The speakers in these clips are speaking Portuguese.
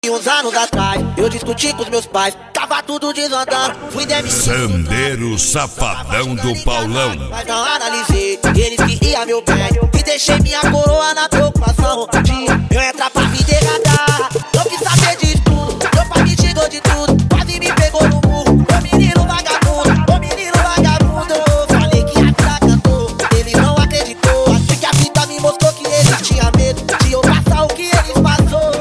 Uns anos atrás, eu discuti com os meus pais, tava tudo desandando, fui demitido. Sandeiro Safadão do Paulão. Mas não analisei, eles queriam meu bem, e deixei minha coroa na preocupação de eu entrar pra me degradar. Não quis saber de tudo, meu pai me xingou de tudo, quase me pegou no murro. Ô menino vagabundo, ô menino vagabundo. Falei que a vida cantou, ele não acreditou. Acho que a vida me mostrou que ele tinha medo de eu passar o que eles passou.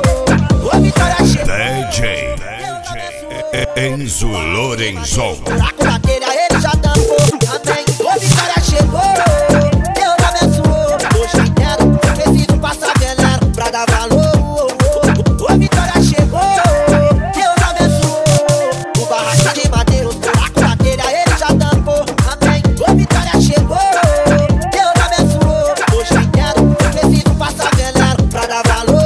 DJ Enzo Lorenzon. Buraco na telha, ele já tampou. Amém. Ô Vitória chegou, Deus abençoou. Hoje entendo, preciso passar veneno pra dar valor. Ô Vitória chegou, Deus abençoou. O barraco de madeira, os buracos na telha, ele já tampou. Amém. Ô Vitória chegou, Deus abençoou. Hoje entendo, preciso passar veneno pra dar valor.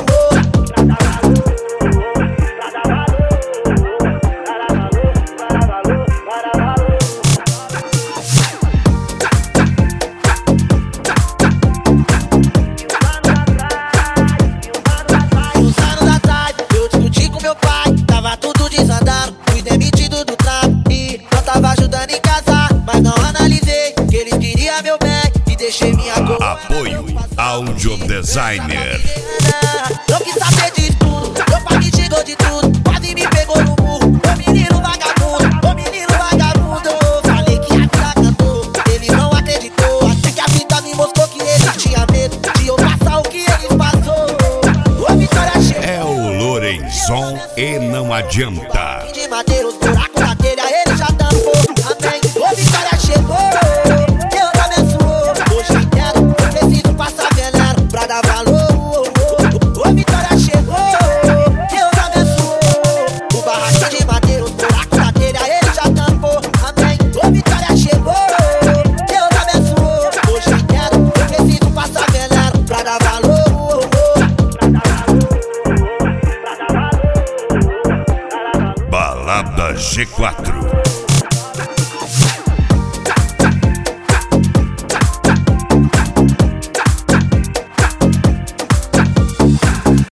Fui demitido do trampo e não tava ajudando em casar, mas não analisei que eles queriam meu bem e deixei minha cor. Apoio Audio Designer. Não quis saber de tudo, meu pai me xingou de tudo, quase me pegou no murro. Ô menino vagabundo, ô menino vagabundo. Falei que a vida cantou, ele não acreditou. Até que a vida me mostrou que ele tinha medo de eu passar o que eles passou. Ô Vitória chegou, É o Lorenzon e não adianta. de madeira, os buracos na telha, ele já tampou. Amém. Ô Vitória chegou, Deus abençoou. Hoje entendo, preciso passar veneno pra dar valor. Ô Vitória chegou, Deus abençoou. O barraco de madeira, os buracos na telha, ele já tampou. Amém. Ô Vitória chegou, Deus abençoou. Hoje entendo, preciso passar veneno pra dar valor. Balada G4.